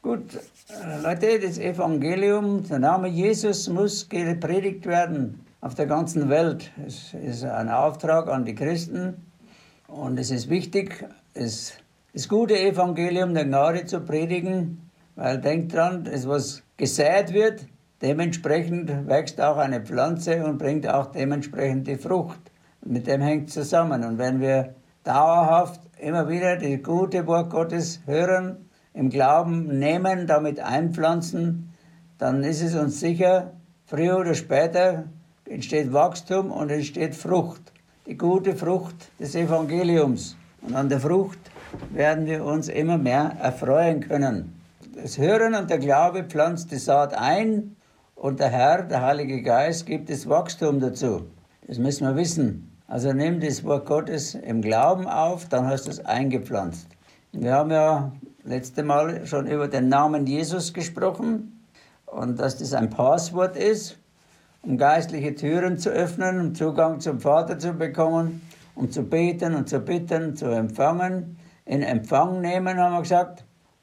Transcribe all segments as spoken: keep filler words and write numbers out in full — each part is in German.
Gut, äh, Leute, das Evangelium, der Name Jesus muss gepredigt werden auf der ganzen Welt. Es ist ein Auftrag an die Christen und es ist wichtig, es, das gute Evangelium der Gnade zu predigen, weil denkt dran, es was gesät wird, dementsprechend wächst auch eine Pflanze und bringt auch dementsprechend die Frucht. Mit dem hängt es zusammen. Und wenn wir dauerhaft immer wieder das gute Wort Gottes hören, im Glauben nehmen, damit einpflanzen, dann ist es uns sicher, früher oder später entsteht Wachstum und entsteht Frucht. Die gute Frucht des Evangeliums. Und an der Frucht werden wir uns immer mehr erfreuen können. Das Hören und der Glaube pflanzt die Saat ein und der Herr, der Heilige Geist, gibt das Wachstum dazu. Das müssen wir wissen. Also nimm das Wort Gottes im Glauben auf, dann hast du es eingepflanzt. Wir haben ja letzte Mal schon über den Namen Jesus gesprochen und dass das ein Passwort ist, um geistliche Türen zu öffnen, um Zugang zum Vater zu bekommen, um zu beten und zu bitten, zu empfangen. In Empfang nehmen, haben wir gesagt.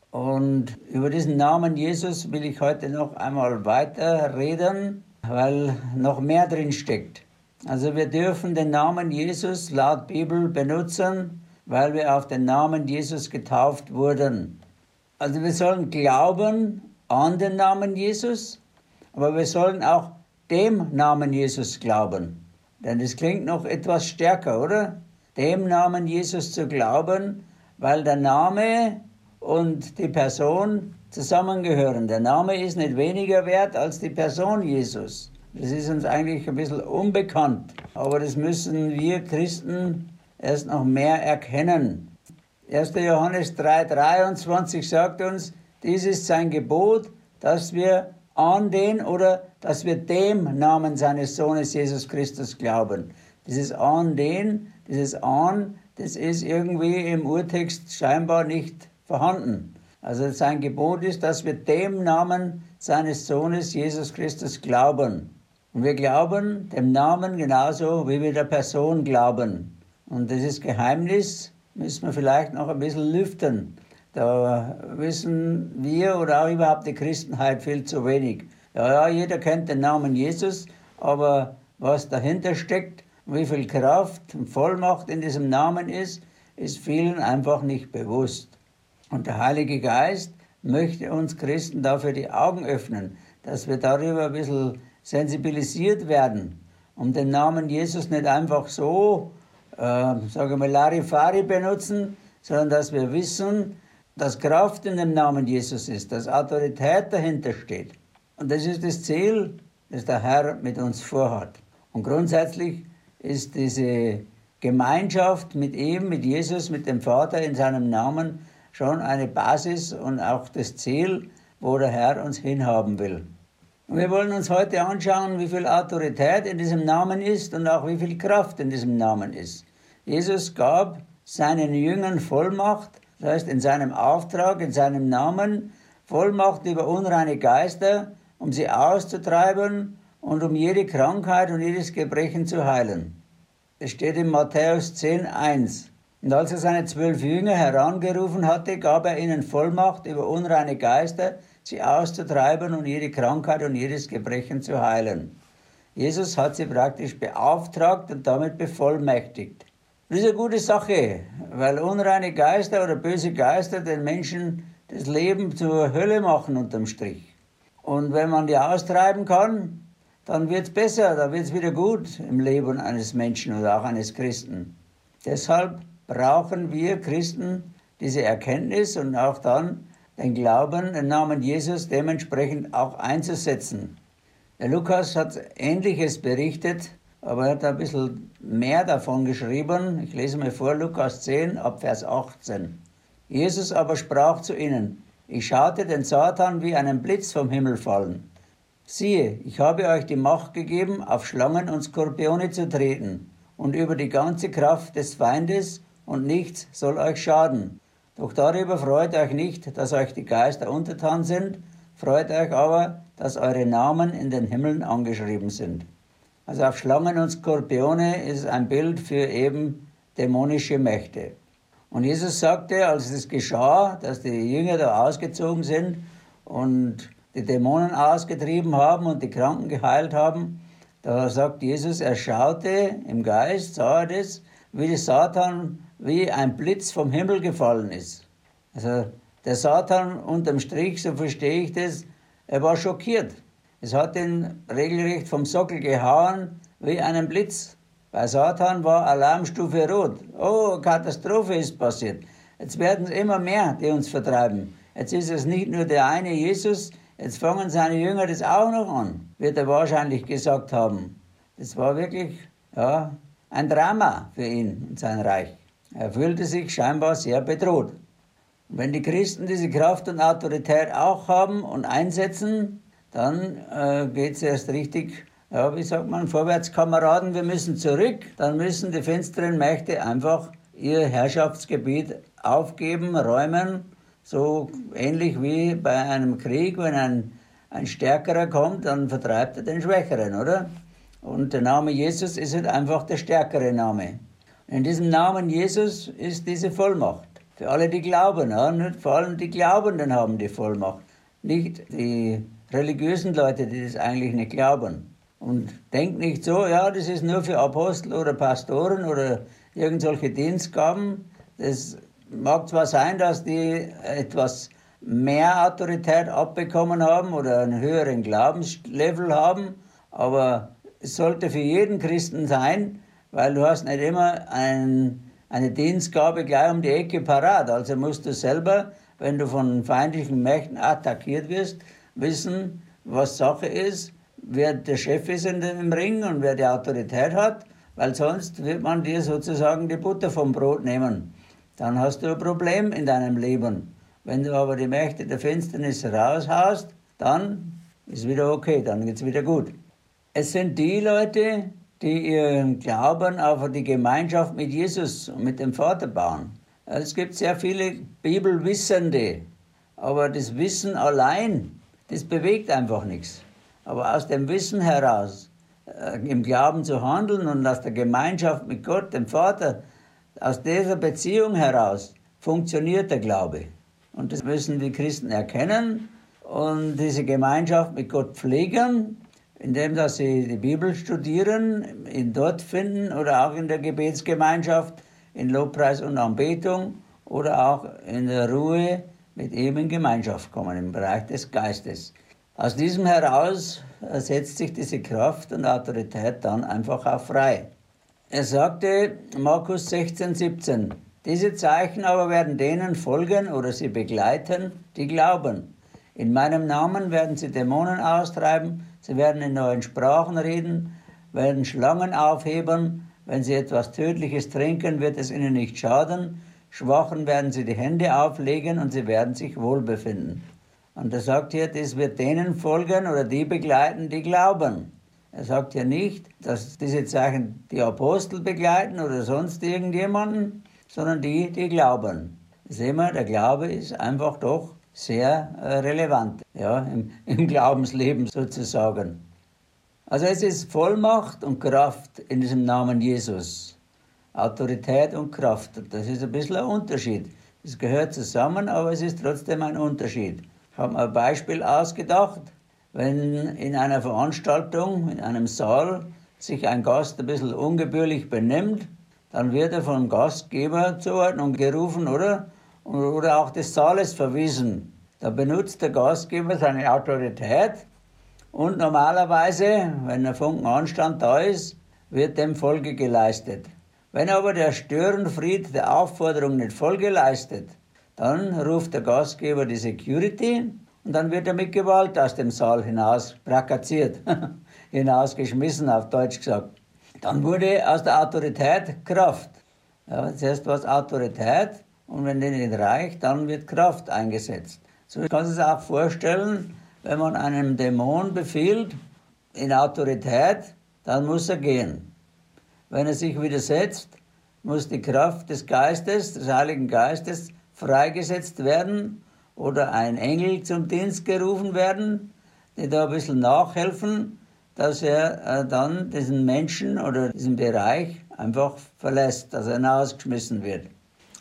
Und über diesen Namen Jesus will ich heute noch einmal weiter reden, weil noch mehr drin steckt. Also wir dürfen den Namen Jesus laut Bibel benutzen, weil wir auf den Namen Jesus getauft wurden. Also wir sollen glauben an den Namen Jesus, aber wir sollen auch dem Namen Jesus glauben. Denn das klingt noch etwas stärker, oder? Dem Namen Jesus zu glauben, weil der Name und die Person zusammengehören. Der Name ist nicht weniger wert als die Person Jesus. Das ist uns eigentlich ein bisschen unbekannt, aber das müssen wir Christen erst noch mehr erkennen. erster Johannes drei dreiundzwanzig sagt uns, dies ist sein Gebot, dass wir an den oder dass wir dem Namen seines Sohnes Jesus Christus glauben. Dieses an den, dieses an, das ist irgendwie im Urtext scheinbar nicht vorhanden. Also sein Gebot ist, dass wir dem Namen seines Sohnes Jesus Christus glauben. Und wir glauben dem Namen genauso, wie wir der Person glauben. Und dieses Geheimnis müssen wir vielleicht noch ein bisschen lüften. Da wissen wir oder auch überhaupt die Christenheit viel zu wenig. Ja, ja, jeder kennt den Namen Jesus, aber was dahinter steckt, wie viel Kraft und Vollmacht in diesem Namen ist, ist vielen einfach nicht bewusst. Und der Heilige Geist möchte uns Christen dafür die Augen öffnen, dass wir darüber ein bisschen sensibilisiert werden, um den Namen Jesus nicht einfach so, äh, sagen wir mal, Larifari benutzen, sondern dass wir wissen, dass Kraft in dem Namen Jesus ist, dass Autorität dahinter steht. Und das ist das Ziel, das der Herr mit uns vorhat. Und grundsätzlich ist diese Gemeinschaft mit ihm, mit Jesus, mit dem Vater in seinem Namen schon eine Basis und auch das Ziel, wo der Herr uns hinhaben will. Und wir wollen uns heute anschauen, wie viel Autorität in diesem Namen ist und auch wie viel Kraft in diesem Namen ist. Jesus gab seinen Jüngern Vollmacht, das heißt in seinem Auftrag, in seinem Namen, Vollmacht über unreine Geister, um sie auszutreiben und um jede Krankheit und jedes Gebrechen zu heilen. Es steht in Matthäus zehn eins. Und als er seine zwölf Jünger herangerufen hatte, gab er ihnen Vollmacht über unreine Geister, sie auszutreiben und jede Krankheit und jedes Gebrechen zu heilen. Jesus hat sie praktisch beauftragt und damit bevollmächtigt. Das ist eine gute Sache, weil unreine Geister oder böse Geister den Menschen das Leben zur Hölle machen unterm Strich. Und wenn man die austreiben kann, dann wird es besser, dann wird es wieder gut im Leben eines Menschen oder auch eines Christen. Deshalb brauchen wir Christen diese Erkenntnis und auch dann den Glauben, den Namen Jesus dementsprechend auch einzusetzen. Der Lukas hat Ähnliches berichtet, aber er hat ein bisschen mehr davon geschrieben. Ich lese mal vor, Lukas zehn, ab Vers achtzehn. Jesus aber sprach zu ihnen, ich schaute den Satan wie einen Blitz vom Himmel fallen. Siehe, ich habe euch die Macht gegeben, auf Schlangen und Skorpione zu treten und über die ganze Kraft des Feindes, und nichts soll euch schaden. Doch darüber freut euch nicht, dass euch die Geister untertan sind, freut euch aber, dass eure Namen in den Himmeln angeschrieben sind. Also auf Schlangen und Skorpione ist ein Bild für eben dämonische Mächte. Und Jesus sagte, als es geschah, dass die Jünger da ausgezogen sind und die Dämonen ausgetrieben haben und die Kranken geheilt haben, da sagt Jesus, er schaute im Geist, sah er das, wie der Satan wie ein Blitz vom Himmel gefallen ist. Also der Satan unterm Strich, so verstehe ich das, er war schockiert. Es hat ihn regelrecht vom Sockel gehauen wie einen Blitz. Bei Satan war Alarmstufe rot. Oh, Katastrophe ist passiert. Jetzt werden es immer mehr, die uns vertreiben. Jetzt ist es nicht nur der eine Jesus, jetzt fangen seine Jünger das auch noch an, wird er wahrscheinlich gesagt haben. Das war wirklich ja, ein Drama für ihn und sein Reich. Er fühlte sich scheinbar sehr bedroht. Und wenn die Christen diese Kraft und Autorität auch haben und einsetzen, dann äh, geht es erst richtig, ja, wie sagt man, vorwärts, Kameraden, wir müssen zurück. Dann müssen die finsteren Mächte einfach ihr Herrschaftsgebiet aufgeben, räumen, so ähnlich wie bei einem Krieg, wenn ein, ein Stärkerer kommt, dann vertreibt er den Schwächeren, oder? Und der Name Jesus ist halt einfach der stärkere Name. In diesem Namen Jesus ist diese Vollmacht. Für alle, die glauben, ja? Nicht vor allem die Glaubenden haben die Vollmacht. Nicht die religiösen Leute, die das eigentlich nicht glauben. Und denkt nicht so, ja, das ist nur für Apostel oder Pastoren oder irgendwelche Dienstgaben. Das mag zwar sein, dass die etwas mehr Autorität abbekommen haben oder einen höheren Glaubenslevel haben, aber es sollte für jeden Christen sein, weil du hast nicht immer ein, eine Dienstgabe gleich um die Ecke parat. Also musst du selber, wenn du von feindlichen Mächten attackiert wirst, wissen, was Sache ist, wer der Chef ist in dem, im Ring und wer die Autorität hat, weil sonst wird man dir sozusagen die Butter vom Brot nehmen. Dann hast du ein Problem in deinem Leben. Wenn du aber die Mächte der Finsternis raushaust, dann ist wieder okay, dann geht's wieder gut. Es sind die Leute, die ihren Glauben auf die Gemeinschaft mit Jesus und mit dem Vater bauen. Es gibt sehr viele Bibelwissende, aber das Wissen allein, das bewegt einfach nichts. Aber aus dem Wissen heraus, äh, im Glauben zu handeln und aus der Gemeinschaft mit Gott, dem Vater, aus dieser Beziehung heraus funktioniert der Glaube. Und das müssen die Christen erkennen und diese Gemeinschaft mit Gott pflegen, indem dass sie die Bibel studieren, ihn dort finden oder auch in der Gebetsgemeinschaft, in Lobpreis und Anbetung oder auch in der Ruhe mit ihm in Gemeinschaft kommen, im Bereich des Geistes. Aus diesem heraus setzt sich diese Kraft und Autorität dann einfach auch frei. Er sagte, Markus sechzehn, siebzehn, diese Zeichen aber werden denen folgen oder sie begleiten, die glauben. In meinem Namen werden sie Dämonen austreiben, sie werden in neuen Sprachen reden, werden Schlangen aufheben, wenn sie etwas Tödliches trinken, wird es ihnen nicht schaden, Schwachen werden sie die Hände auflegen und sie werden sich wohlbefinden. Und er sagt hier, das wird denen folgen oder die begleiten, die glauben. Er sagt hier nicht, dass diese Zeichen die Apostel begleiten oder sonst irgendjemanden, sondern die, die glauben. Sehen wir, der Glaube ist einfach doch sehr äh, relevant, ja, im, im Glaubensleben sozusagen. Also es ist Vollmacht und Kraft in diesem Namen Jesus. Autorität und Kraft, das ist ein bisschen ein Unterschied. Es gehört zusammen, aber es ist trotzdem ein Unterschied. Ich habe mir ein Beispiel ausgedacht, wenn in einer Veranstaltung, in einem Saal, sich ein Gast ein bisschen ungebührlich benimmt, dann wird er vom Gastgeber Zuordnung gerufen, oder? Oder auch des Saales verwiesen. Da benutzt der Gastgeber seine Autorität und normalerweise, wenn ein Funken Anstand da ist, wird dem Folge geleistet. Wenn aber der Störenfried der Aufforderung nicht Folge leistet, dann ruft der Gastgeber die Security und dann wird er mit Gewalt aus dem Saal hinaus prakaziert, hinausgeschmissen, auf Deutsch gesagt. Dann wurde aus der Autorität Kraft. Ja, zuerst war es Autorität und wenn die nicht reicht, dann wird Kraft eingesetzt. So kann man sich auch vorstellen, wenn man einem Dämon befiehlt, in Autorität, dann muss er gehen. Wenn er sich widersetzt, muss die Kraft des Geistes, des Heiligen Geistes, freigesetzt werden oder ein Engel zum Dienst gerufen werden, die da ein bisschen nachhelfen, dass er äh, dann diesen Menschen oder diesen Bereich einfach verlässt, dass er hinausgeschmissen wird.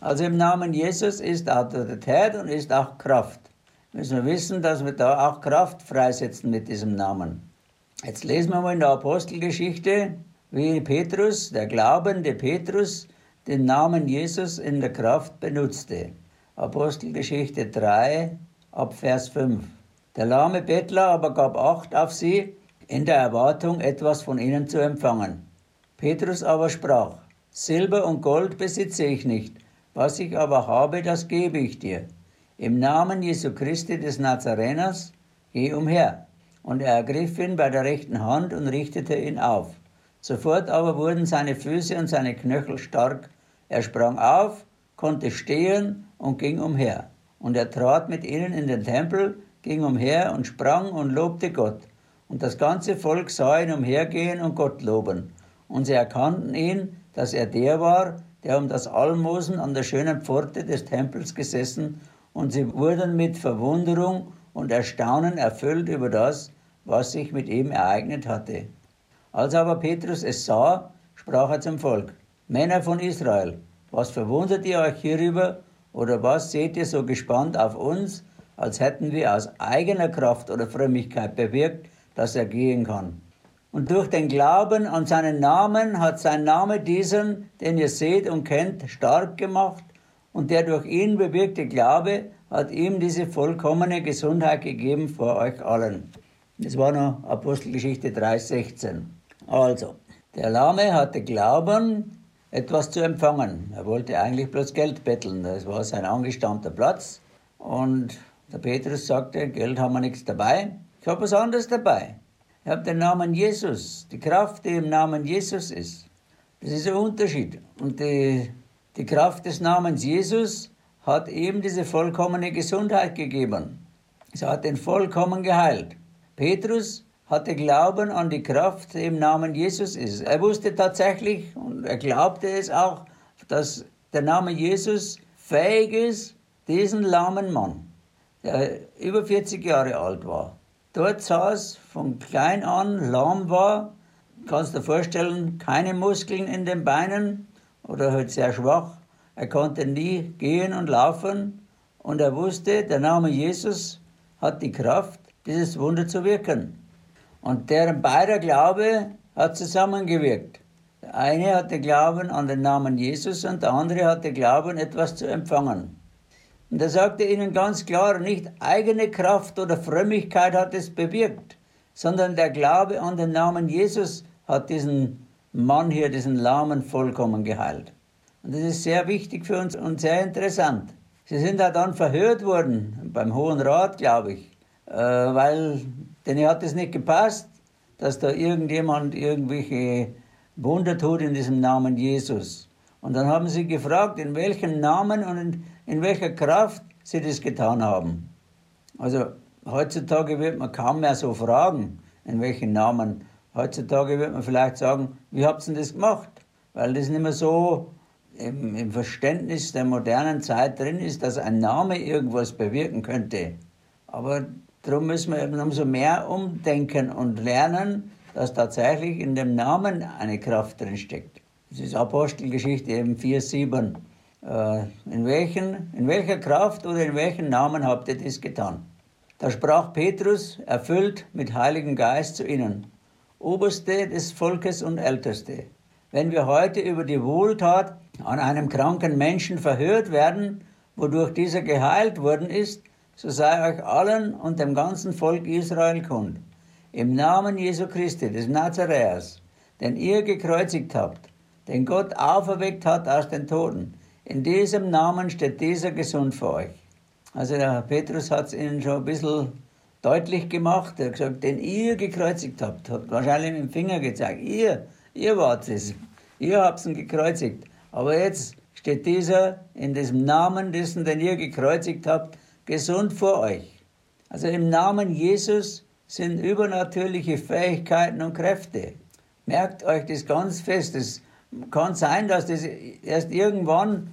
Also im Namen Jesus ist Autorität und ist auch Kraft. Müssen wir wissen, dass wir da auch Kraft freisetzen mit diesem Namen. Jetzt lesen wir mal in der Apostelgeschichte, wie Petrus, der glaubende Petrus, den Namen Jesus in der Kraft benutzte. Apostelgeschichte drei, ab Vers fünf. Der lahme Bettler aber gab Acht auf sie, in der Erwartung, etwas von ihnen zu empfangen. Petrus aber sprach: Silber und Gold besitze ich nicht, was ich aber habe, das gebe ich dir. Im Namen Jesu Christi des Nazareners, geh umher. Und er ergriff ihn bei der rechten Hand und richtete ihn auf. Sofort aber wurden seine Füße und seine Knöchel stark. Er sprang auf, konnte stehen und ging umher. Und er trat mit ihnen in den Tempel, ging umher und sprang und lobte Gott. Und das ganze Volk sah ihn umhergehen und Gott loben. Und sie erkannten ihn, dass er der war, der um das Almosen an der schönen Pforte des Tempels gesessen, und sie wurden mit Verwunderung und Erstaunen erfüllt über das, was sich mit ihm ereignet hatte. Als aber Petrus es sah, sprach er zum Volk: Männer von Israel, was verwundert ihr euch hierüber, oder was seht ihr so gespannt auf uns, als hätten wir aus eigener Kraft oder Frömmigkeit bewirkt, dass er gehen kann? Und durch den Glauben an seinen Namen hat sein Name diesen, den ihr seht und kennt, stark gemacht, und der durch ihn bewirkte Glaube hat ihm diese vollkommene Gesundheit gegeben vor euch allen. Das war noch Apostelgeschichte drei, sechzehn. Also, der Lahme hatte Glauben, etwas zu empfangen. Er wollte eigentlich bloß Geld betteln, das war sein angestammter Platz. Und der Petrus sagte: Geld haben wir nichts dabei, ich habe was anderes dabei. Ich habe den Namen Jesus, die Kraft, die im Namen Jesus ist. Das ist ein Unterschied. Und die, die Kraft des Namens Jesus hat ihm diese vollkommene Gesundheit gegeben. Sie hat ihn vollkommen geheilt. Petrus hatte Glauben an die Kraft, die im Namen Jesus ist. Er wusste tatsächlich, und er glaubte es auch, dass der Name Jesus fähig ist, diesen lahmen Mann, der über vierzig Jahre alt war, dort saß, von klein an lahm war, kannst du dir vorstellen, keine Muskeln in den Beinen oder halt sehr schwach. Er konnte nie gehen und laufen, und er wusste, der Name Jesus hat die Kraft, dieses Wunder zu wirken. Und deren beider Glaube hat zusammengewirkt. Der eine hatte Glauben an den Namen Jesus und der andere hatte Glauben, etwas zu empfangen. Und er sagte ihnen ganz klar, nicht eigene Kraft oder Frömmigkeit hat es bewirkt, sondern der Glaube an den Namen Jesus hat diesen Mann hier, diesen Lahmen, vollkommen geheilt. Und das ist sehr wichtig für uns und sehr interessant. Sie sind auch dann verhört worden, beim Hohen Rat, glaube ich, äh, weil denen hat es nicht gepasst, dass da irgendjemand irgendwelche Wunder tut in diesem Namen Jesus. Und dann haben sie gefragt, in welchem Namen und in, in welcher Kraft sie das getan haben. Also heutzutage wird man kaum mehr so fragen, in welchen Namen. Heutzutage wird man vielleicht sagen, wie habt ihr denn das gemacht? Weil das nicht mehr so im, im Verständnis der modernen Zeit drin ist, dass ein Name irgendwas bewirken könnte. Aber darum müssen wir eben umso mehr umdenken und lernen, dass tatsächlich in dem Namen eine Kraft drin steckt. Das ist Apostelgeschichte eben vier, sieben. Äh, in, welchen, in welcher Kraft oder in welchem Namen habt ihr das getan? Da sprach Petrus, erfüllt mit Heiligem Geist, zu ihnen: Oberste des Volkes und Älteste, wenn wir heute über die Wohltat an einem kranken Menschen verhört werden, wodurch dieser geheilt worden ist, so sei euch allen und dem ganzen Volk Israel kund: Im Namen Jesu Christi, des Nazaräers, den ihr gekreuzigt habt, den Gott auferweckt hat aus den Toten, in diesem Namen steht dieser gesund für euch. Also der Petrus hat es ihnen schon ein bisschen deutlich gemacht. Er hat gesagt, den ihr gekreuzigt habt, hat wahrscheinlich mit dem Finger gezeigt. Ihr, ihr wart es. Ihr habt ihn gekreuzigt. Aber jetzt steht dieser in diesem Namen dessen, den ihr gekreuzigt habt, gesund vor euch. Also im Namen Jesus sind übernatürliche Fähigkeiten und Kräfte. Merkt euch das ganz fest. Es kann sein, dass das erst irgendwann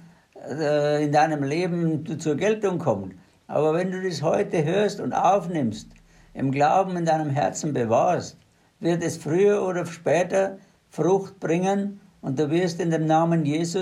äh, in deinem Leben zur Geltung kommt. Aber wenn du das heute hörst und aufnimmst, im Glauben in deinem Herzen bewahrst, wird es früher oder später Frucht bringen und du wirst in dem Namen Jesus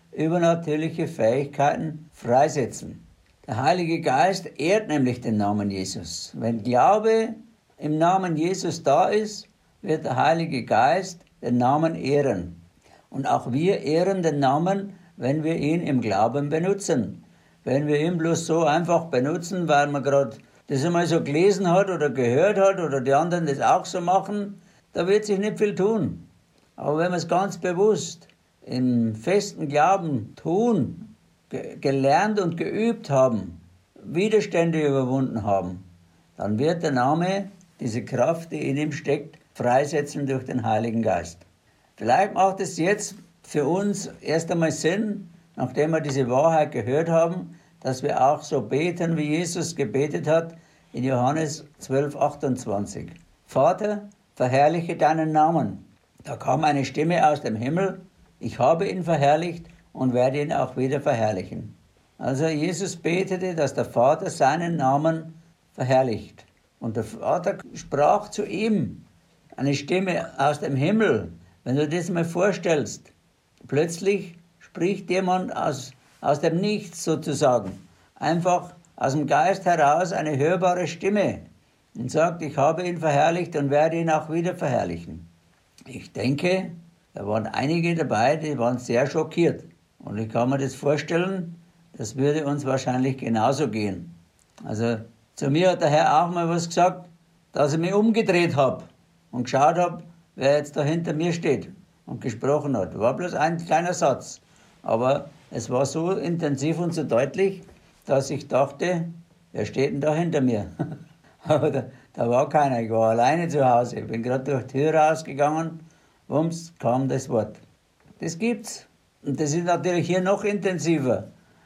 übernatürliche Fähigkeiten freisetzen. Der Heilige Geist ehrt nämlich den Namen Jesus. Wenn Glaube im Namen Jesus da ist, wird der Heilige Geist den Namen ehren. Und auch wir ehren den Namen, wenn wir ihn im Glauben benutzen. Wenn wir ihn bloß so einfach benutzen, weil man gerade das einmal so gelesen hat oder gehört hat oder die anderen das auch so machen, da wird sich nicht viel tun. Aber wenn wir es ganz bewusst im festen Glauben tun, ge- gelernt und geübt haben, Widerstände überwunden haben, dann wird der Name diese Kraft, die in ihm steckt, freisetzen durch den Heiligen Geist. Vielleicht macht es jetzt für uns erst einmal Sinn, nachdem wir diese Wahrheit gehört haben, dass wir auch so beten, wie Jesus gebetet hat in Johannes zwölf, achtundzwanzig. Vater, verherrliche deinen Namen. Da kam eine Stimme aus dem Himmel, ich habe ihn verherrlicht und werde ihn auch wieder verherrlichen. Also Jesus betete, dass der Vater seinen Namen verherrlicht. Und der Vater sprach zu ihm, eine Stimme aus dem Himmel. Wenn du das mal vorstellst, plötzlich spricht jemand aus, aus dem Nichts sozusagen, einfach aus dem Geist heraus eine hörbare Stimme und sagt, ich habe ihn verherrlicht und werde ihn auch wieder verherrlichen. Ich denke, da waren einige dabei, die waren sehr schockiert. Und ich kann mir das vorstellen, das würde uns wahrscheinlich genauso gehen. Also zu mir hat der Herr auch mal was gesagt, dass ich mich umgedreht habe und geschaut habe, wer jetzt da hinter mir steht und gesprochen hat. War bloß ein kleiner Satz. Aber es war so intensiv und so deutlich, dass ich dachte, wer steht denn da hinter mir? Aber da, da war keiner, ich war alleine zu Hause. Ich bin gerade durch die Tür rausgegangen, wumms, kam das Wort. Das gibt's. Und das ist natürlich hier noch intensiver.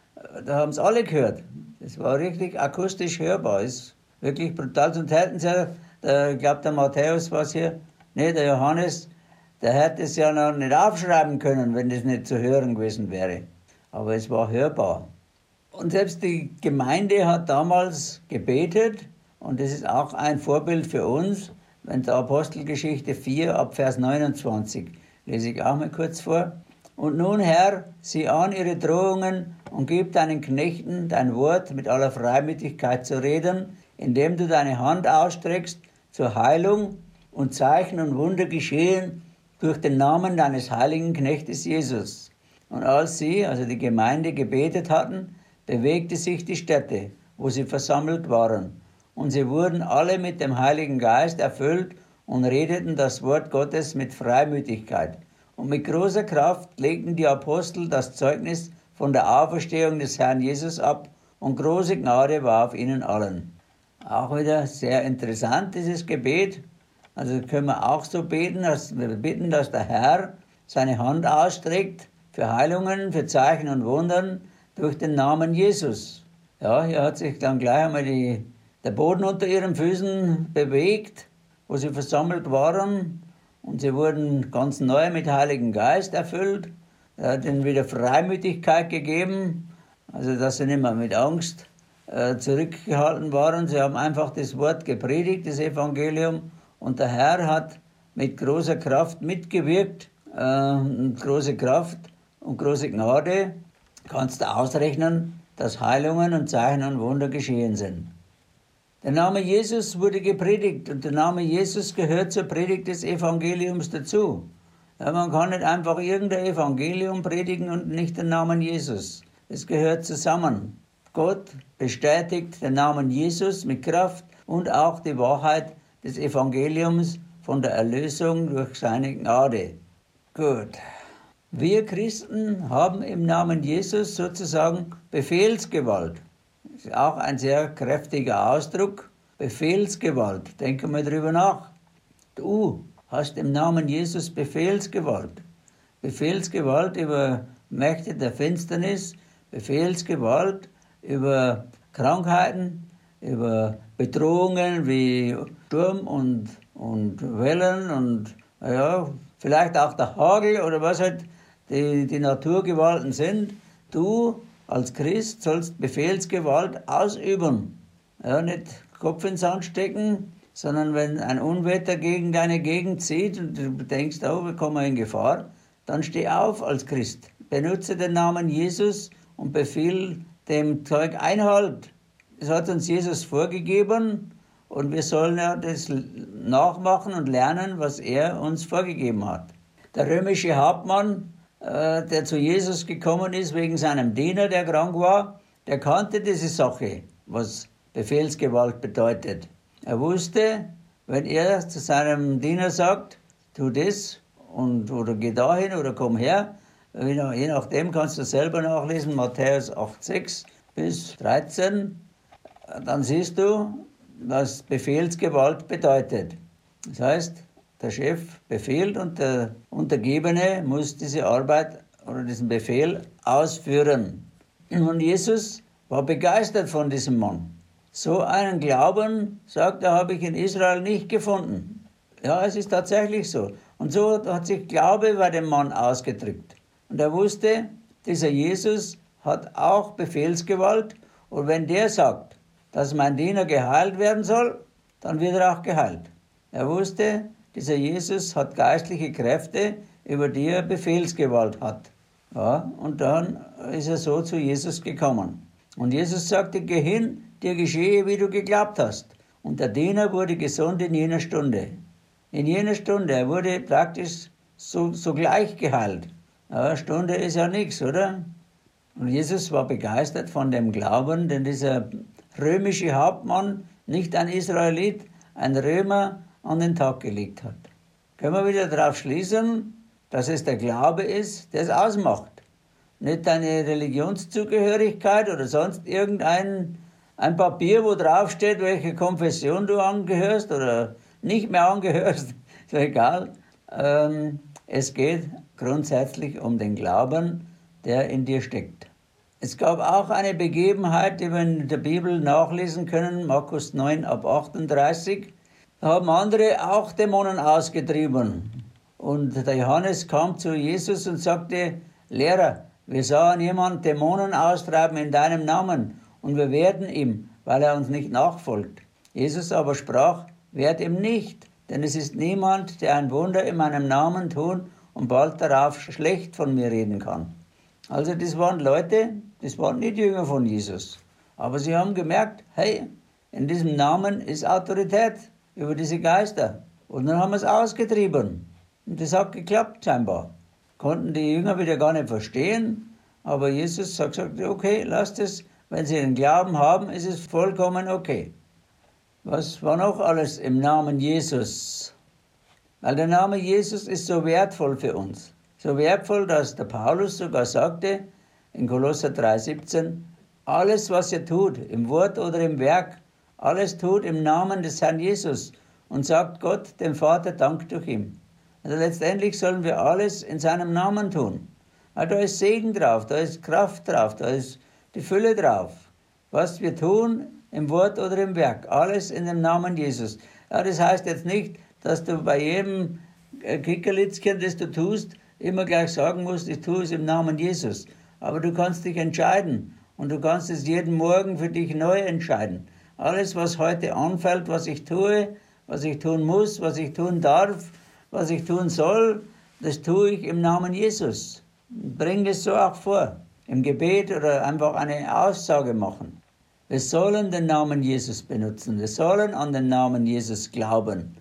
Da haben es alle gehört. Das war richtig akustisch hörbar. Ist wirklich brutal. Und hätten sie ja, der, ich glaube der Matthäus war es hier, nee, der Johannes, der hätte es ja noch nicht aufschreiben können, wenn das nicht zu hören gewesen wäre. Aber es war hörbar. Und selbst die Gemeinde hat damals gebetet, und das ist auch ein Vorbild für uns, wenn der Apostelgeschichte vier ab Vers neunundzwanzig, lese ich auch mal kurz vor. Und nun, Herr, sieh an ihre Drohungen und gib deinen Knechten dein Wort mit aller Freimütigkeit zu reden, indem du deine Hand ausstreckst zur Heilung und Zeichen und Wunder geschehen durch den Namen deines heiligen Knechtes Jesus. Und als sie, also die Gemeinde, gebetet hatten, bewegte sich die Stätte, wo sie versammelt waren. Und sie wurden alle mit dem Heiligen Geist erfüllt und redeten das Wort Gottes mit Freimütigkeit. Und mit großer Kraft legten die Apostel das Zeugnis von der Auferstehung des Herrn Jesus ab und große Gnade war auf ihnen allen. Auch wieder sehr interessant, dieses Gebet. Also können wir auch so beten, dass wir bitten, dass der Herr seine Hand ausstreckt für Heilungen, für Zeichen und Wundern durch den Namen Jesus. Ja, hier hat sich dann gleich einmal die, der Boden unter ihren Füßen bewegt, wo sie versammelt waren. Und sie wurden ganz neu mit Heiligen Geist erfüllt. Er hat ihnen wieder Freimütigkeit gegeben, also dass sie nicht mehr mit Angst äh, zurückgehalten waren. Sie haben einfach das Wort gepredigt, das Evangelium. Und der Herr hat mit großer Kraft mitgewirkt, äh, mit große Kraft und große Gnade. Kannst du ausrechnen, dass Heilungen und Zeichen und Wunder geschehen sind. Der Name Jesus wurde gepredigt und der Name Jesus gehört zur Predigt des Evangeliums dazu. Ja, man kann nicht einfach irgendein Evangelium predigen und nicht den Namen Jesus. Es gehört zusammen. Gott bestätigt den Namen Jesus mit Kraft und auch die Wahrheit des Evangeliums von der Erlösung durch seine Gnade. Gut. Wir Christen haben im Namen Jesus sozusagen Befehlsgewalt. Das ist auch ein sehr kräftiger Ausdruck. Befehlsgewalt. Denke mal drüber nach. Du hast im Namen Jesus Befehlsgewalt. Befehlsgewalt über Mächte der Finsternis, Befehlsgewalt über Krankheiten, über Bedrohungen wie Sturm und, und Wellen und ja, vielleicht auch der Hagel oder was halt die, die Naturgewalten sind. Du als Christ sollst Befehlsgewalt ausüben. Ja, nicht Kopf ins Sand stecken, sondern wenn ein Unwetter gegen deine Gegend zieht und du denkst, oh, wir kommen in Gefahr, dann steh auf als Christ. benutze den Namen Jesus und befiehl dem Zeug Einhalt. Das hat uns Jesus vorgegeben und wir sollen ja das nachmachen und lernen, was er uns vorgegeben hat. Der römische Hauptmann, äh, der zu Jesus gekommen ist wegen seinem Diener, der krank war, der kannte diese Sache, was Befehlsgewalt bedeutet. Er wusste, wenn er zu seinem Diener sagt, tu das und, oder geh dahin oder komm her, je nachdem kannst du selber nachlesen, Matthäus acht, sechs bis dreizehn, dann siehst du, was Befehlsgewalt bedeutet. Das heißt, der Chef befehlt und der Untergebene muss diese Arbeit oder diesen Befehl ausführen. Und Jesus war begeistert von diesem Mann. So einen Glauben, sagt er, habe ich in Israel nicht gefunden. Ja, es ist tatsächlich so. Und so hat sich Glaube bei dem Mann ausgedrückt. Und er wusste, dieser Jesus hat auch Befehlsgewalt. Und wenn der sagt, dass mein Diener geheilt werden soll, dann wird er auch geheilt. Er wusste, dieser Jesus hat geistliche Kräfte, über die er Befehlsgewalt hat. Ja, und dann ist er so zu Jesus gekommen. Und Jesus sagte, geh hin, dir geschehe, wie du geglaubt hast. Und der Diener wurde gesund in jener Stunde. In jener Stunde, er wurde praktisch so, sogleich geheilt. Ja, Stunde ist ja nichts, oder? Und Jesus war begeistert von dem Glauben, den dieser römische Hauptmann, nicht ein Israelit, ein Römer, an den Tag gelegt hat. Können wir wieder darauf schließen, dass es der Glaube ist, der es ausmacht. Nicht deine Religionszugehörigkeit oder sonst irgendein ein Papier, wo draufsteht, welche Konfession du angehörst oder nicht mehr angehörst, ist ja egal. Ähm, es geht grundsätzlich um den Glauben, der in dir steckt. Es gab auch eine Begebenheit, die wir in der Bibel nachlesen können, Markus neun ab achtunddreißig. Da haben andere auch Dämonen ausgetrieben. Und der Johannes kam zu Jesus und sagte, Lehrer, wir sahen jemanden Dämonen austreiben in deinem Namen und wir werden ihm, weil er uns nicht nachfolgt. Jesus aber sprach, wehrt ihm nicht, denn es ist niemand, der ein Wunder in meinem Namen tun und bald darauf schlecht von mir reden kann. Also das waren Leute, das waren nicht Jünger von Jesus. Aber sie haben gemerkt, hey, in diesem Namen ist Autorität über diese Geister. Und dann haben wir es ausgetrieben. Und das hat geklappt scheinbar. Konnten die Jünger wieder gar nicht verstehen. Aber Jesus hat gesagt, okay, lasst es. Wenn sie den Glauben haben, ist es vollkommen okay. Was war noch alles im Namen Jesus? Weil der Name Jesus ist so wertvoll für uns. So wertvoll, dass der Paulus sogar sagte, in Kolosser drei siebzehn, alles, was ihr tut, im Wort oder im Werk, alles tut im Namen des Herrn Jesus und sagt Gott, dem Vater, Dank durch ihn. Also letztendlich sollen wir alles in seinem Namen tun. Weil da ist Segen drauf, da ist Kraft drauf, da ist die Fülle drauf. Was wir tun, im Wort oder im Werk, alles in dem Namen Jesus. Ja, das heißt jetzt nicht, dass du bei jedem Kickerlitzchen, das du tust, immer gleich sagen musst, ich tue es im Namen Jesus. Aber du kannst dich entscheiden und du kannst es jeden Morgen für dich neu entscheiden. Alles, was heute anfällt, was ich tue, was ich tun muss, was ich tun darf, was ich tun soll, das tue ich im Namen Jesus. Bring es so auch vor, im Gebet oder einfach eine Aussage machen. Wir sollen den Namen Jesus benutzen, wir sollen an den Namen Jesus glauben.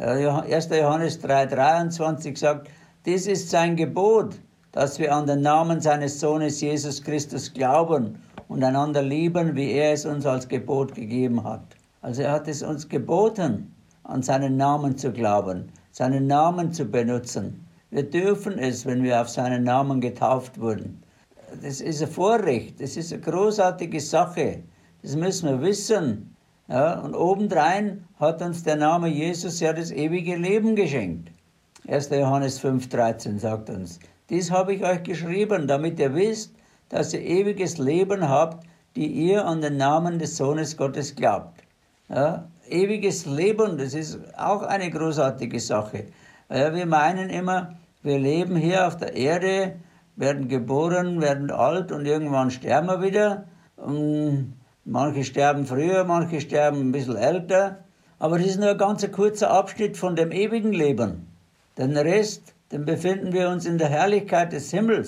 erster Johannes drei dreiundzwanzig sagt, dies ist sein Gebot, dass wir an den Namen seines Sohnes Jesus Christus glauben und einander lieben, wie er es uns als Gebot gegeben hat. Also er hat es uns geboten, an seinen Namen zu glauben, seinen Namen zu benutzen. Wir dürfen es, wenn wir auf seinen Namen getauft wurden. Das ist ein Vorrecht, das ist eine großartige Sache. Das müssen wir wissen. Ja, und obendrein hat uns der Name Jesus ja das ewige Leben geschenkt. erster Johannes fünf dreizehn sagt uns, dies habe ich euch geschrieben, damit ihr wisst, dass ihr ewiges Leben habt, die ihr an den Namen des Sohnes Gottes glaubt. Ja, ewiges Leben, das ist auch eine großartige Sache. Ja, wir meinen immer, wir leben hier auf der Erde, werden geboren, werden alt und irgendwann sterben wir wieder. Und manche sterben früher, manche sterben ein bisschen älter. Aber das ist nur ein ganz kurzer Abschnitt von dem ewigen Leben. Den Rest, den befinden wir uns in der Herrlichkeit des Himmels.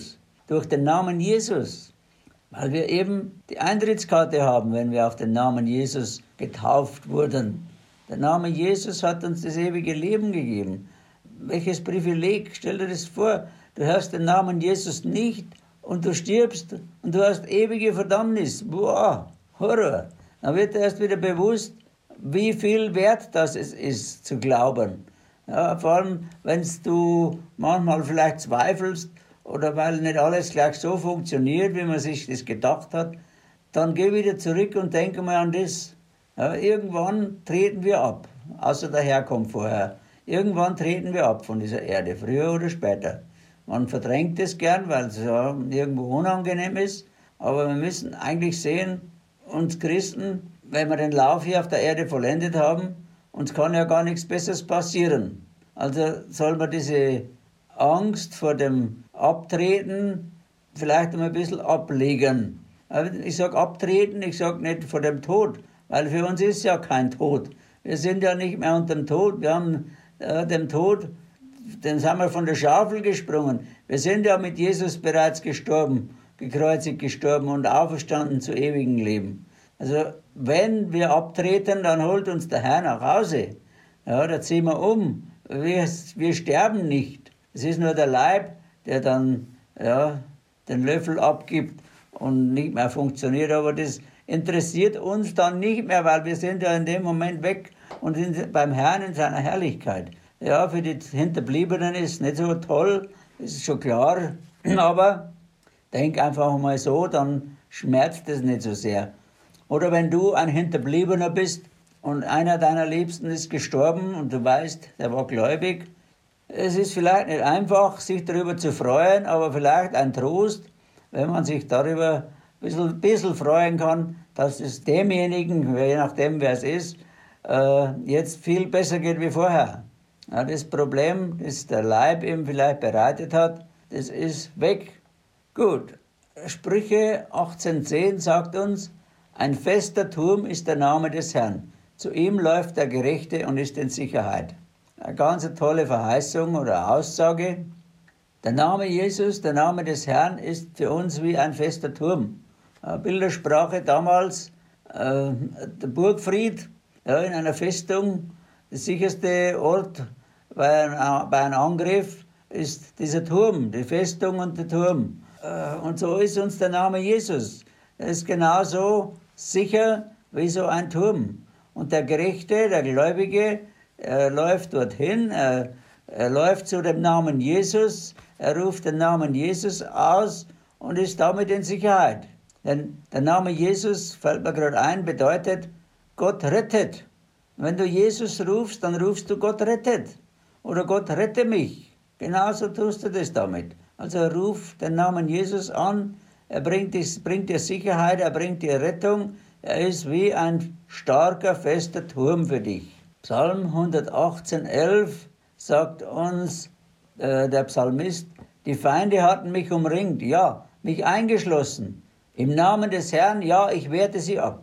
durch den Namen Jesus, weil wir eben die Eintrittskarte haben, wenn wir auf den Namen Jesus getauft wurden. Der Name Jesus hat uns das ewige Leben gegeben. Welches Privileg, stell dir das vor, du hörst den Namen Jesus nicht und du stirbst und du hast ewige Verdammnis. Boah, Horror. Dann wird dir erst wieder bewusst, wie viel wert das es ist, zu glauben. Ja, vor allem, wenn du manchmal vielleicht zweifelst oder weil nicht alles gleich so funktioniert, wie man sich das gedacht hat, dann geh wieder zurück und denke mal an das. Ja, irgendwann treten wir ab, außer der Herr kommt vorher. Irgendwann treten wir ab von dieser Erde, früher oder später. Man verdrängt es gern, weil es ja irgendwo unangenehm ist, aber wir müssen eigentlich sehen, uns Christen, wenn wir den Lauf hier auf der Erde vollendet haben, uns kann ja gar nichts Besseres passieren. Also soll man diese Angst vor dem Abtreten vielleicht ein bisschen ablegen. Ich sage abtreten, ich sage nicht vor dem Tod, weil für uns ist ja kein Tod. Wir sind ja nicht mehr unter dem Tod, wir haben äh, dem Tod, den sind wir von der Schaufel gesprungen. Wir sind ja mit Jesus bereits gestorben, gekreuzigt gestorben und auferstanden zu ewigem Leben. Also wenn wir abtreten, dann holt uns der Herr nach Hause. Ja, da ziehen wir um. Wir, wir sterben nicht. Es ist nur der Leib, der dann ja, den Löffel abgibt und nicht mehr funktioniert. Aber das interessiert uns dann nicht mehr, weil wir sind ja in dem Moment weg und sind beim Herrn in seiner Herrlichkeit. Ja, für die Hinterbliebenen ist es nicht so toll, ist schon klar. Aber denk einfach mal so, dann schmerzt es nicht so sehr. Oder wenn du ein Hinterbliebener bist und einer deiner Liebsten ist gestorben und du weißt, der war gläubig, es ist vielleicht nicht einfach, sich darüber zu freuen, aber vielleicht ein Trost, wenn man sich darüber ein bisschen, ein bisschen freuen kann, dass es demjenigen, je nachdem wer es ist, äh, jetzt viel besser geht wie vorher. Ja, das Problem, das der Leib ihm vielleicht bereitet hat, das ist weg. Gut, Sprüche achtzehn zehn sagt uns, ein fester Turm ist der Name des Herrn. Zu ihm läuft der Gerechte und ist in Sicherheit. Eine ganz tolle Verheißung oder Aussage. Der Name Jesus, der Name des Herrn, ist für uns wie ein fester Turm. Bildersprache damals, äh, der Burgfried ja, in einer Festung, der sicherste Ort bei, ein, bei einem Angriff ist dieser Turm, die Festung und der Turm. Äh, und so ist uns der Name Jesus. Er ist genauso sicher wie so ein Turm. Und der Gerechte, der Gläubige, er läuft dorthin, er, er läuft zu dem Namen Jesus, er ruft den Namen Jesus aus und ist damit in Sicherheit. Denn der Name Jesus, fällt mir gerade ein, bedeutet, Gott rettet. Wenn du Jesus rufst, dann rufst du Gott rettet. Oder Gott rette mich. Genauso tust du das damit. Also ruf den Namen Jesus an, er bringt, dich, bringt dir Sicherheit, er bringt dir Rettung. Er ist wie ein starker, fester Turm für dich. Psalm hundertachtzehn elf sagt uns äh, der Psalmist, die Feinde hatten mich umringt, ja, mich eingeschlossen. Im Namen des Herrn, ja, ich wehrte sie ab.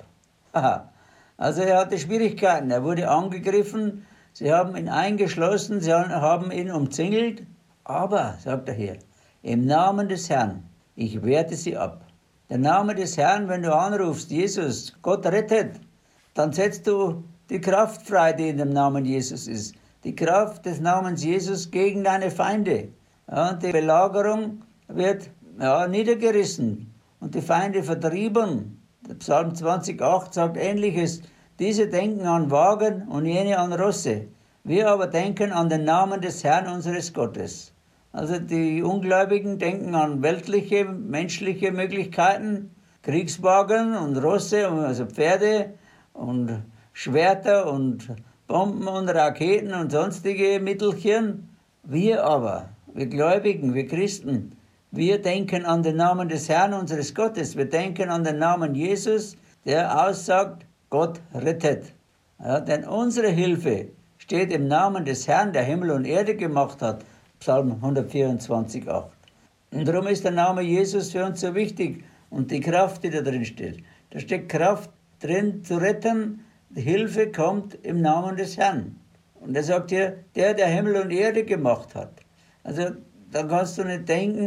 Also er hatte Schwierigkeiten, er wurde angegriffen, sie haben ihn eingeschlossen, sie haben ihn umzingelt. Aber, sagt er hier, im Namen des Herrn, ich wehrte sie ab. Der Name des Herrn, wenn du anrufst, Jesus, Gott rettet, dann setzt du die Kraft frei, die in dem Namen Jesus ist. Die Kraft des Namens Jesus gegen deine Feinde. Ja, und die Belagerung wird ja, niedergerissen und die Feinde vertrieben. Der Psalm zwanzig acht sagt Ähnliches. Diese denken an Wagen und jene an Rosse. Wir aber denken an den Namen des Herrn unseres Gottes. Also die Ungläubigen denken an weltliche, menschliche Möglichkeiten, Kriegswagen und Rosse, also Pferde und Schwerter und Bomben und Raketen und sonstige Mittelchen. Wir aber, wir Gläubigen, wir Christen, wir denken an den Namen des Herrn unseres Gottes. Wir denken an den Namen Jesus, der aussagt, Gott rettet. Ja, denn unsere Hilfe steht im Namen des Herrn, der Himmel und Erde gemacht hat. Psalm hundertvierundzwanzig acht. Und darum ist der Name Jesus für uns so wichtig und die Kraft, die da drin steht. Da steckt Kraft drin zu retten. Die Hilfe kommt im Namen des Herrn. Und er sagt hier, der, der Himmel und Erde gemacht hat. Also da kannst du nicht denken,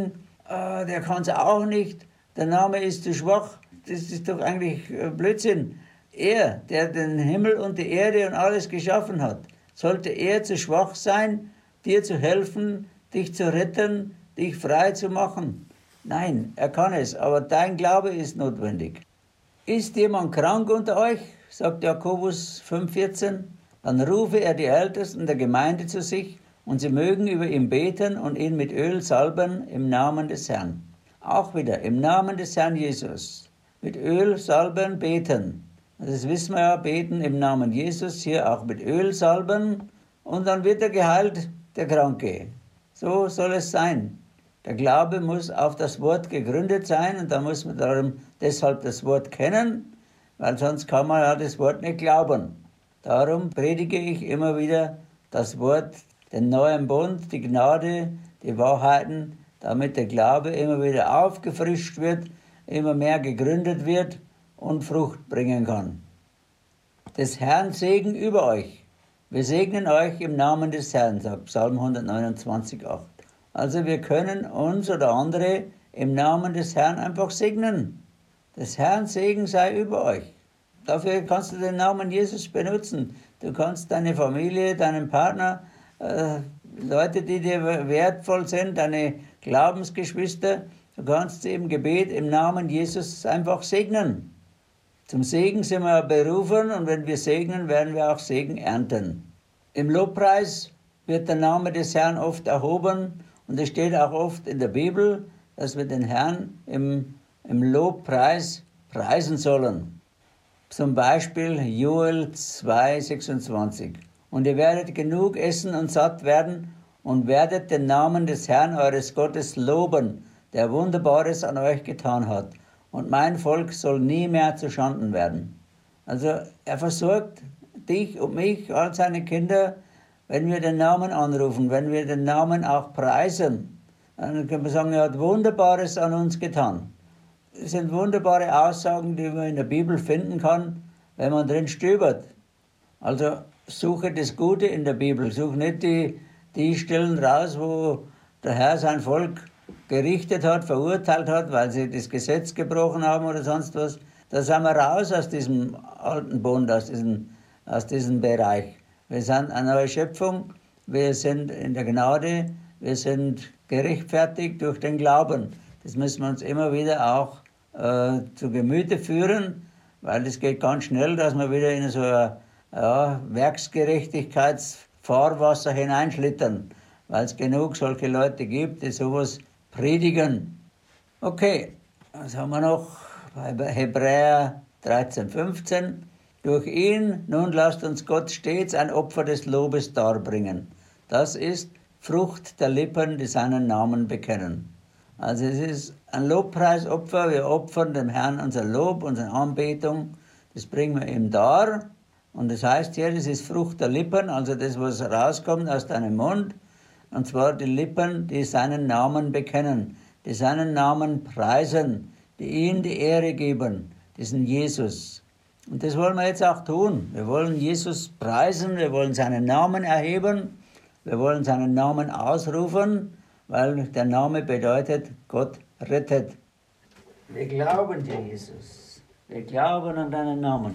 ah, der kann es auch nicht, der Name ist zu schwach. Das ist doch eigentlich Blödsinn. Er, der den Himmel und die Erde und alles geschaffen hat, sollte er zu schwach sein, dir zu helfen, dich zu retten, dich frei zu machen? Nein, er kann es, aber dein Glaube ist notwendig. Ist jemand krank unter euch, sagt Jakobus fünf vierzehn, dann rufe er die Ältesten der Gemeinde zu sich und sie mögen über ihn beten und ihn mit Öl salben im Namen des Herrn. Auch wieder im Namen des Herrn Jesus. Mit Öl salben, beten. Das wissen wir ja, beten im Namen Jesus, hier auch mit Öl salben und dann wird er geheilt, der Kranke. So soll es sein. Der Glaube muss auf das Wort gegründet sein und da muss man darum deshalb das Wort kennen, weil sonst kann man ja das Wort nicht glauben. Darum predige ich immer wieder das Wort, den neuen Bund, die Gnade, die Wahrheiten, damit der Glaube immer wieder aufgefrischt wird, immer mehr gegründet wird und Frucht bringen kann. Des Herrn Segen über euch. Wir segnen euch im Namen des Herrn, sagt Psalm hundertneunundzwanzig, acht. Also wir können uns oder andere im Namen des Herrn einfach segnen. Des Herrn Segen sei über euch. Dafür kannst du den Namen Jesus benutzen. Du kannst deine Familie, deinen Partner, äh, Leute, die dir wertvoll sind, deine Glaubensgeschwister, du kannst sie im Gebet im Namen Jesus einfach segnen. Zum Segen sind wir berufen und wenn wir segnen, werden wir auch Segen ernten. Im Lobpreis wird der Name des Herrn oft erhoben und es steht auch oft in der Bibel, dass wir den Herrn im, im Lobpreis preisen sollen. Zum Beispiel Joel zwei sechsundzwanzig. Und ihr werdet genug essen und satt werden und werdet den Namen des Herrn eures Gottes loben, der Wunderbares an euch getan hat. Und mein Volk soll nie mehr zu Schanden werden. Also er versorgt dich und mich, all seine Kinder, wenn wir den Namen anrufen, wenn wir den Namen auch preisen. Dann können wir sagen, er hat Wunderbares an uns getan. Das sind wunderbare Aussagen, die man in der Bibel finden kann, wenn man drin stöbert. Also suche das Gute in der Bibel, suche nicht die, die Stellen raus, wo der Herr sein Volk gerichtet hat, verurteilt hat, weil sie das Gesetz gebrochen haben oder sonst was. Da sind wir raus aus diesem alten Bund, aus diesem, aus diesem Bereich. Wir sind eine neue Schöpfung, wir sind in der Gnade, wir sind gerechtfertigt durch den Glauben. Das müssen wir uns immer wieder auch äh, zu Gemüte führen, weil es geht ganz schnell, dass wir wieder in so ein ja, Werksgerechtigkeitsfahrwasser hineinschlittern, weil es genug solche Leute gibt, die sowas predigen. Okay, was haben wir noch? Bei Hebräer dreizehn fünfzehn. Durch ihn, nun lasst uns Gott stets ein Opfer des Lobes darbringen. Das ist Frucht der Lippen, die seinen Namen bekennen. Also es ist ein Lobpreisopfer, wir opfern dem Herrn unser Lob, unsere Anbetung, das bringen wir ihm dar. Und das heißt hier, das ist Frucht der Lippen, also das, was rauskommt aus deinem Mund, und zwar die Lippen, die seinen Namen bekennen, die seinen Namen preisen, die ihm die Ehre geben, diesen Jesus. Und das wollen wir jetzt auch tun. Wir wollen Jesus preisen, wir wollen seinen Namen erheben, wir wollen seinen Namen ausrufen, weil der Name bedeutet, Gott rettet. Wir glauben dir, Jesus. Wir glauben an deinen Namen.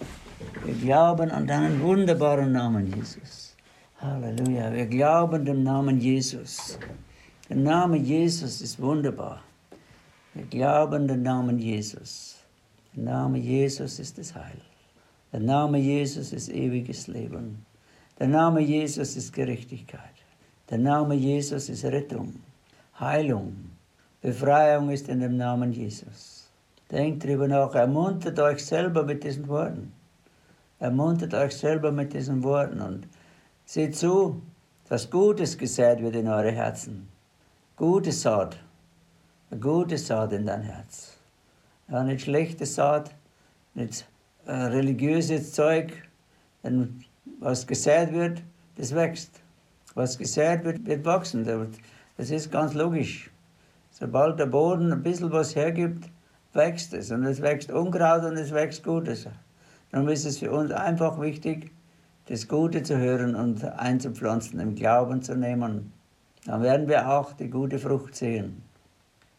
Wir glauben an deinen wunderbaren Namen, Jesus. Halleluja. Wir glauben dem Namen Jesus. Der Name Jesus ist wunderbar. Wir glauben den Namen Jesus. Der Name Jesus ist das Heil. Der Name Jesus ist ewiges Leben. Der Name Jesus ist Gerechtigkeit. Der Name Jesus ist Rettung, Heilung, Befreiung ist in dem Namen Jesus. Denkt darüber nach, ermuntert euch selber mit diesen Worten. Ermuntert euch selber mit diesen Worten und seht zu, dass Gutes gesät wird in eure Herzen. Gute Saat, eine gute Saat in dein Herz. Ja, nicht schlechte Saat, nicht äh, religiöses Zeug, denn was gesät wird, das wächst. Was gesät wird, wird wachsen. Das ist ganz logisch. Sobald der Boden ein bisschen was hergibt, wächst es. Und es wächst Unkraut und es wächst Gutes. Darum ist es für uns einfach wichtig, das Gute zu hören und einzupflanzen, im Glauben zu nehmen. Dann werden wir auch die gute Frucht sehen.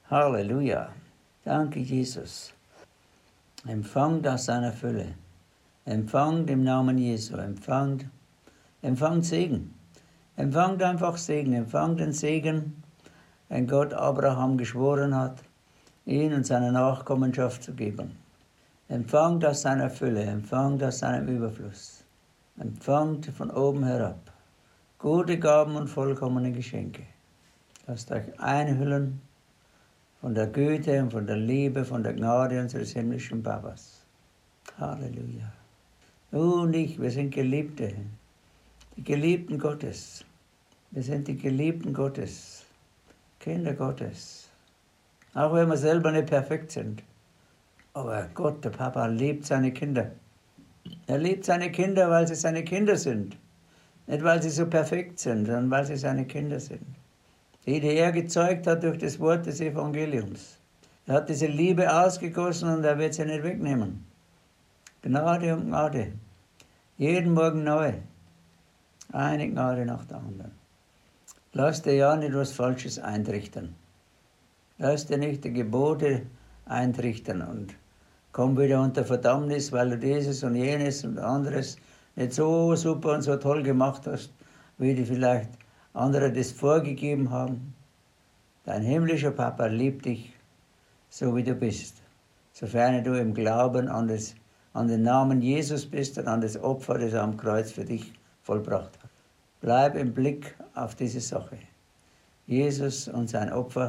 Halleluja. Danke, Jesus. Empfangt aus seiner Fülle. Empfangt im Namen Jesu. Empfangt, empfangt Segen. Empfangt einfach Segen. Empfangt den Segen, den Gott Abraham geschworen hat, ihn und seiner Nachkommenschaft zu geben. Empfangt aus seiner Fülle. Empfangt aus seinem Überfluss. Empfangt von oben herab gute Gaben und vollkommene Geschenke. Lasst euch einhüllen von der Güte und von der Liebe, von der Gnade unseres himmlischen Papas. Halleluja. Du und ich, wir sind Geliebte, die Geliebten Gottes. Wir sind die Geliebten Gottes, Kinder Gottes. Auch wenn wir selber nicht perfekt sind. Aber Gott, der Papa, liebt seine Kinder. Er liebt seine Kinder, weil sie seine Kinder sind. Nicht, weil sie so perfekt sind, sondern weil sie seine Kinder sind. Die, die er gezeugt hat durch das Wort des Evangeliums. Er hat diese Liebe ausgegossen und er wird sie nicht wegnehmen. Gnade um Gnade. Jeden Morgen neu. Eine Gnade nach der anderen. Lass dir ja nicht was Falsches eintrichtern. Lass dir nicht die Gebote eintrichtern und komm wieder unter Verdammnis, weil du dieses und jenes und anderes nicht so super und so toll gemacht hast, wie die vielleicht andere das vorgegeben haben. Dein himmlischer Papa liebt dich, so wie du bist, sofern du im Glauben an, das, an den Namen Jesus bist und an das Opfer, das er am Kreuz für dich vollbracht hat. Bleib im Blick auf diese Sache. Jesus und sein Opfer,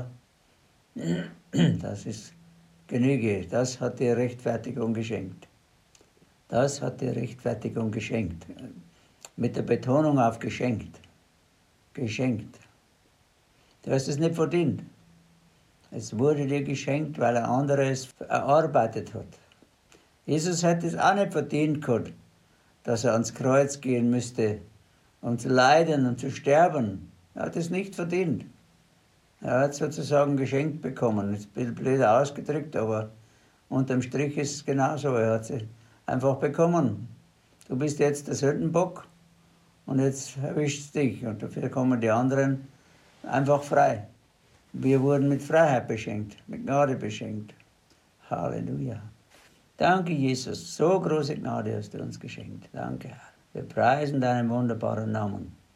das ist Genüge, das hat dir Rechtfertigung geschenkt. Das hat dir Rechtfertigung geschenkt. Mit der Betonung auf geschenkt. Geschenkt. Du hast es nicht verdient. Es wurde dir geschenkt, weil ein anderer es erarbeitet hat. Jesus hätte es auch nicht verdient gehabt, dass er ans Kreuz gehen müsste, um zu leiden und zu sterben. Er hat es nicht verdient. Er hat sozusagen geschenkt bekommen. Das ist ein bisschen blöder ausgedrückt, aber unterm Strich ist es genauso. Er hat es einfach bekommen. Du bist jetzt der Sündenbock und jetzt erwischt es dich. Und dafür kommen die anderen einfach frei. Wir wurden mit Freiheit beschenkt, mit Gnade beschenkt. Halleluja. Danke, Jesus. So große Gnade hast du uns geschenkt. Danke, Herr. Wir preisen deinen wunderbaren Namen.